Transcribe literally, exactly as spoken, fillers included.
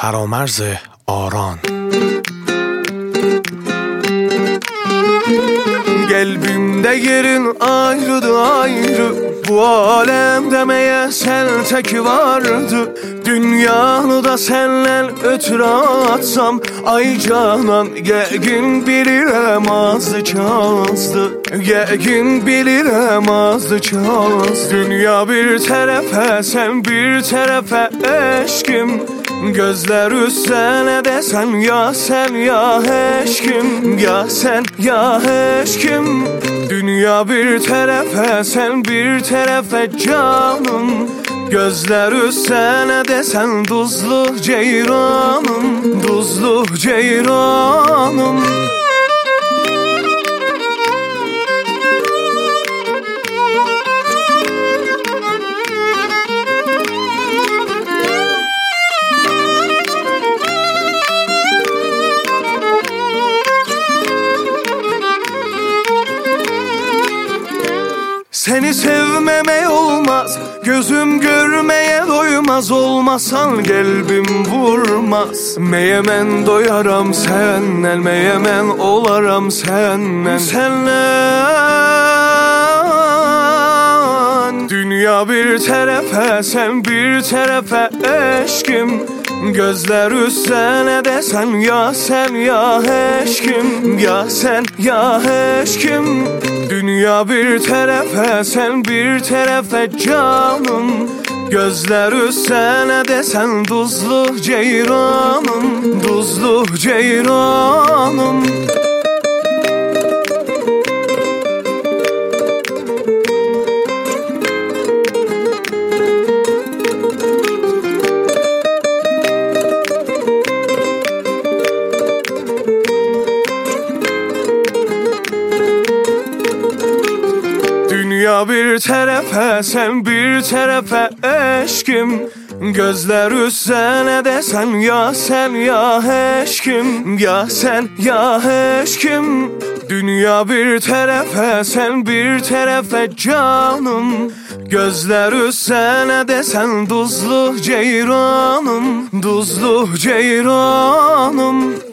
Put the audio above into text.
فرامرز آران. Kalbimde yerin ayrıdı ayrı, bu alemde meğer sen tek vardı. Dünyanı da senle ötürü atsam, ay canan gün bilirem azdı çazdı. Gün bilirem azdı çazdı. Dünya bir tarafa, sen bir tarafa eşkim. Gözler üstüne desen ya sen ya eşkim. Ya sen ya eşkim. Dünya bir tarafa, sen bir tarafa canım. Gözler üstüne desen tuzlu ceyranım. Tuzlu ceyranım. Seni sevmeme olmaz, gözüm görmeye doymaz. Olmasan kalbim vurmaz. Meyemen doyaram senden, meyemen olaram senden. Senden. Dünya bir tarafa, sen bir tarafa eşkim. Gözler üstüne desen ya sen ya eşkim. Ya sen ya eşkim. Dünya bir tarafa, sen bir tarafa canım. Gözler üstüne desen tuzlu ceyranım. Tuzlu ceyranım. Dünya bir tarafa, sen bir tarafa eşkim. Gözler üstüne desen ya sen ya eşkim. Ya sen ya eşkim. Dünya bir tarafa, sen bir tarafa canım. Gözler üstüne desen tuzlu ceyranım. Tuzlu ceyranım.